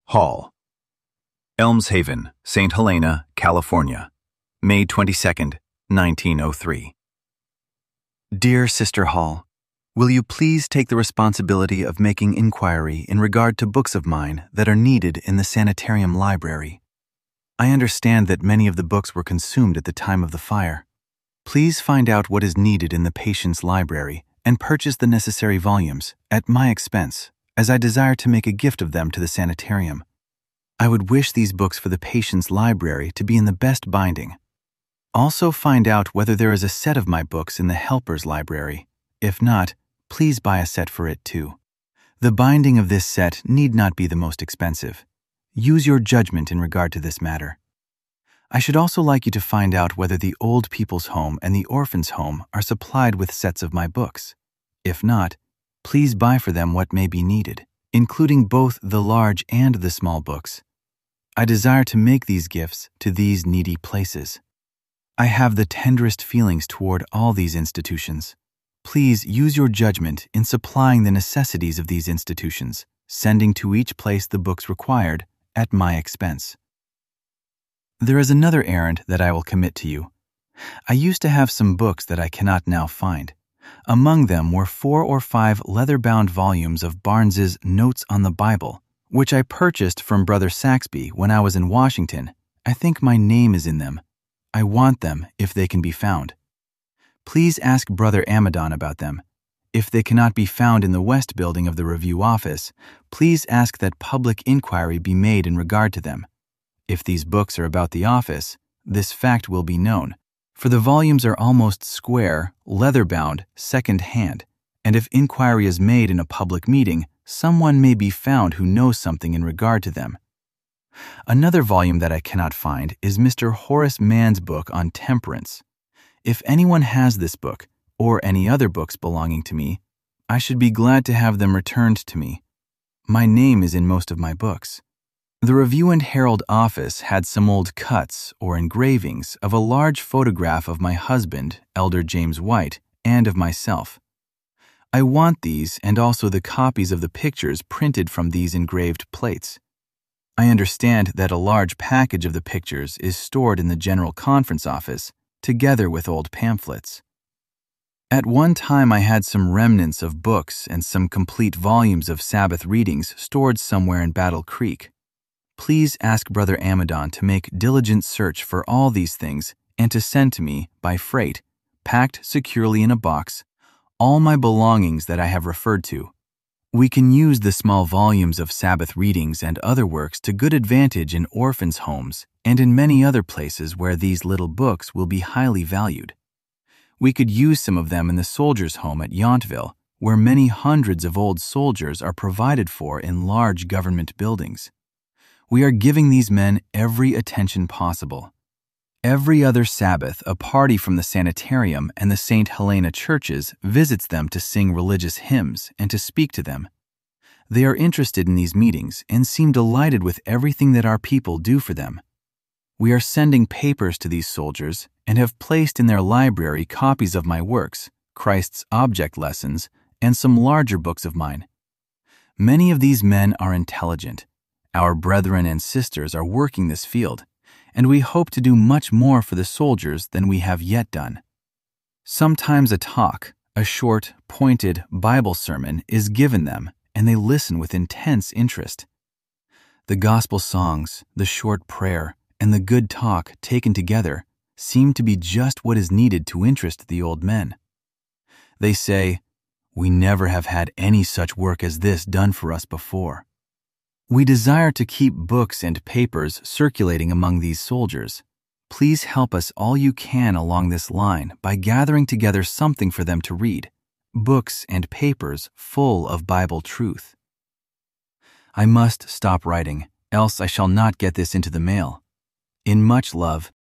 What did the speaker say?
Hall, Elms Haven, St. Helena, California, May 22, 1903. Dear Sister Hall, will you please take the responsibility of making inquiry in regard to books of mine that are needed in the sanitarium library? I understand that many of the books were consumed at the time of the fire. Please find out what is needed in the patient's library and purchase the necessary volumes at my expense, as I desire to make a gift of them to the sanitarium. I would wish these books for the patient's library to be in the best binding. Also find out whether there is a set of my books in the helper's library. If not, please buy a set for it too. The binding of this set need not be the most expensive. Use your judgment in regard to this matter. I should also like you to find out whether the Old People's Home and the Orphans' Home are supplied with sets of my books. If not, please buy for them what may be needed, including both the large and the small books. I desire to make these gifts to these needy places. I have the tenderest feelings toward all these institutions. Please use your judgment in supplying the necessities of these institutions, sending to each place the books required at my expense. There is another errand that I will commit to you. I used to have some books that I cannot now find. Among them were 4 or 5 leather-bound volumes of Barnes's Notes on the Bible, which I purchased from Brother Saxby when I was in Washington. I think my name is in them. I want them if they can be found. Please ask Brother Amadon about them. If they cannot be found in the West Building of the Review office, please ask that public inquiry be made in regard to them. If these books are about the office, this fact will be known, for the volumes are almost square, leather-bound, second-hand, and if inquiry is made in a public meeting, someone may be found who knows something in regard to them. Another volume that I cannot find is Mr. Horace Mann's book on temperance. If anyone has this book, or any other books belonging to me, I should be glad to have them returned to me. My name is in most of my books. The Review and Herald office had some old cuts or engravings of a large photograph of my husband, Elder James White, and of myself. I want these and also the copies of the pictures printed from these engraved plates. I understand that a large package of the pictures is stored in the General Conference office, together with old pamphlets. At one time I had some remnants of books and some complete volumes of Sabbath readings stored somewhere in Battle Creek. Please ask Brother Amadon to make diligent search for all these things and to send to me, by freight, packed securely in a box, all my belongings that I have referred to. We can use the small volumes of Sabbath readings and other works to good advantage in orphans' homes and in many other places where these little books will be highly valued. We could use some of them in the soldiers' home at Yountville, where many hundreds of old soldiers are provided for in large government buildings. We are giving these men every attention possible. Every other Sabbath, a party from the sanitarium and the St. Helena churches visits them to sing religious hymns and to speak to them. They are interested in these meetings and seem delighted with everything that our people do for them. We are sending papers to these soldiers and have placed in their library copies of my works, Christ's Object Lessons, and some larger books of mine. Many of these men are intelligent. Our brethren and sisters are working this field, and we hope to do much more for the soldiers than we have yet done. Sometimes a talk, a short, pointed Bible sermon is given them, and they listen with intense interest. The gospel songs, the short prayer, and the good talk taken together seem to be just what is needed to interest the old men. They say, "We never have had any such work as this done for us before." We desire to keep books and papers circulating among these soldiers. Please help us all you can along this line by gathering together something for them to read, books and papers full of Bible truth. I must stop writing, else I shall not get this into the mail. In much love,